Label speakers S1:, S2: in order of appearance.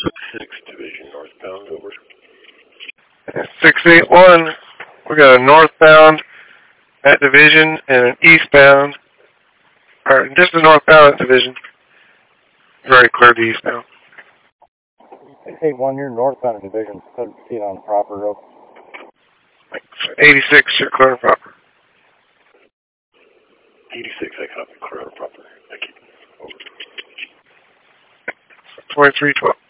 S1: 6th Division northbound, over.
S2: 681, we got a northbound at Division and an eastbound, or just a northbound at Division. Very clear to eastbound.
S3: 681, you're northbound at Division, couldn't see it on the proper road.
S2: 86, you're clear and proper.
S1: 86, I copy, clear and proper. Thank you. Over.
S2: 2312.